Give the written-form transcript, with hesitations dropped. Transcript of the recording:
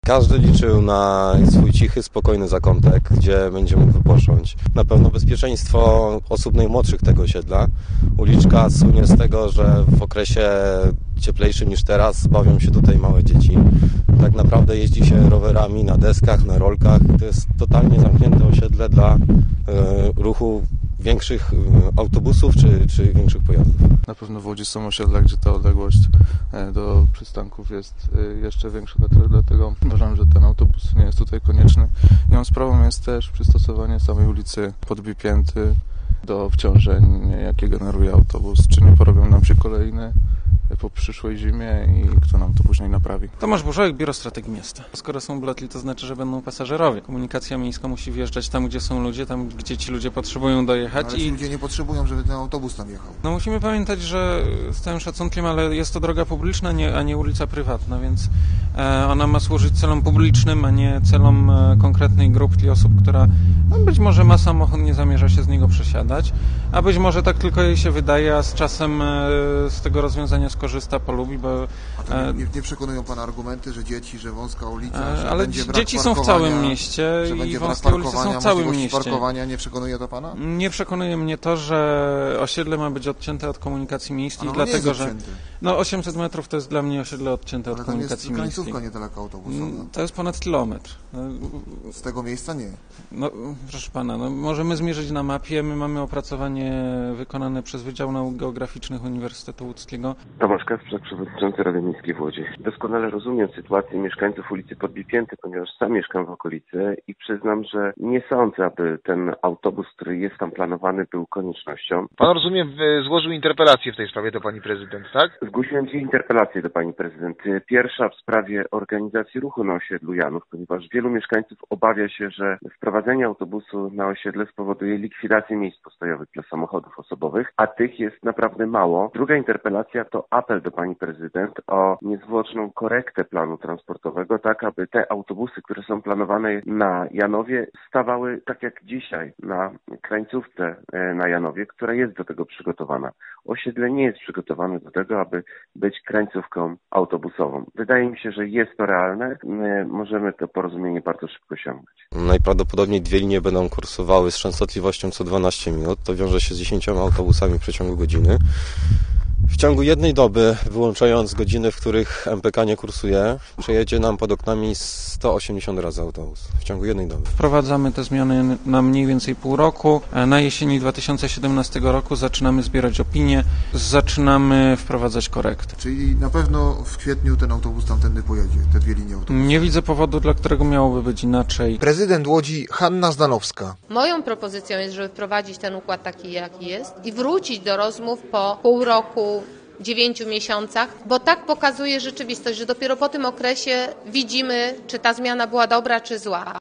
Każdy liczył na swój cichy, spokojny zakątek, gdzie będzie mógł wypocząć. Na pewno bezpieczeństwo osób najmłodszych tego osiedla. Uliczka słynie z tego, że w okresie cieplejszym niż teraz bawią się tutaj małe dzieci. Tak naprawdę jeździ się rowerami na deskach, na rolkach. To jest totalnie zamknięte osiedle dla ruchu większych autobusów czy większych pojazdów. Na pewno w Łodzi są osiedla, gdzie ta odległość do przystanków jest jeszcze większa, dlatego uważam, że ten autobus nie jest tutaj konieczny. Inną sprawą jest też przystosowanie samej ulicy Podbipięty do obciążeń, jakie generuje autobus, czy nie porobią nam się kolejne po przyszłej zimie i kto nam to później naprawi. Tomasz Burzołek, Biuro Strategii Miasta. Skoro są blotli, to znaczy, że będą pasażerowie. Komunikacja miejska musi wjeżdżać tam, gdzie są ludzie, tam, gdzie ci ludzie potrzebują dojechać. Ale ci ludzie nie potrzebują, żeby ten autobus tam jechał. No musimy pamiętać, że z całym szacunkiem, ale jest to droga publiczna, a nie ulica prywatna, więc ona ma służyć celom publicznym, a nie celom konkretnej grupki osób, która być może ma samochód, nie zamierza się z niego przesiadać, a być może tak tylko jej się wydaje, a z czasem z tego rozwiązania skorzysta, polubi, bo... A to nie przekonują Pana argumenty, że dzieci, że wąska ulica, że ale będzie brak dzieci są w całym mieście i wąskie ulice są w całym mieście. Parkowania, nie przekonuje to Pana? Nie przekonuje mnie to, że osiedle ma być odcięte od komunikacji miejskiej, dlatego że... 800 metrów to jest dla mnie osiedle odcięte od komunikacji miejskiej. Ale to jest niedaleko autobusowa. To jest ponad kilometr. Z tego miejsca nie. Proszę Pana, możemy zmierzyć na mapie. My mamy opracowanie wykonane przez Wydział Nauk Geograficznych Uniwersytetu Łódzkiego. Tomasz Kasprzyk, przewodniczący Rady Miejskiej w Łodzi. Doskonale rozumiem sytuację mieszkańców ulicy Podbipięty, ponieważ sam mieszkam w okolicy i przyznam, że nie sądzę, aby ten autobus, który jest tam planowany, był koniecznością. Pan, rozumiem, złożył interpelację w tej sprawie do Pani Prezydent, tak? Zgłosiłem dwie interpelacje do Pani Prezydent. Pierwsza w sprawie organizacji ruchu na osiedlu Janów, ponieważ wielu mieszkańców obawia się, że wprowadzenie autobusu na osiedle spowoduje likwidację miejsc postojowych dla samochodów osobowych, a tych jest naprawdę mało. Druga interpelacja to apel do Pani Prezydent o niezwłoczną korektę planu transportowego, tak aby te autobusy, które są planowane na Janowie, stawały tak jak dzisiaj na krańcówce na Janowie, która jest do tego przygotowana. Osiedle nie jest przygotowane do tego, aby być krańcówką autobusową. Wydaje mi się, że jest to realne. Możemy to porozumienie bardzo szybko osiągnąć. Najprawdopodobniej dwie linie będą kursowały z częstotliwością co 12 minut. To wiąże się z 10 autobusami w przeciągu godziny. W ciągu jednej doby, wyłączając godziny, w których MPK nie kursuje, przejedzie nam pod oknami 180 razy autobus. W ciągu jednej doby. Wprowadzamy te zmiany na mniej więcej pół roku. Na jesieni 2017 roku zaczynamy zbierać opinie, zaczynamy wprowadzać korekty. Czyli na pewno w kwietniu ten autobus tamtędy pojedzie, te dwie linie autobusu. Nie widzę powodu, dla którego miałoby być inaczej. Prezydent Łodzi Hanna Zdanowska. Moją propozycją jest, żeby wprowadzić ten układ taki, jaki jest i wrócić do rozmów po pół roku, 9 miesiącach, bo tak pokazuje rzeczywistość, że dopiero po tym okresie widzimy, czy ta zmiana była dobra, czy zła.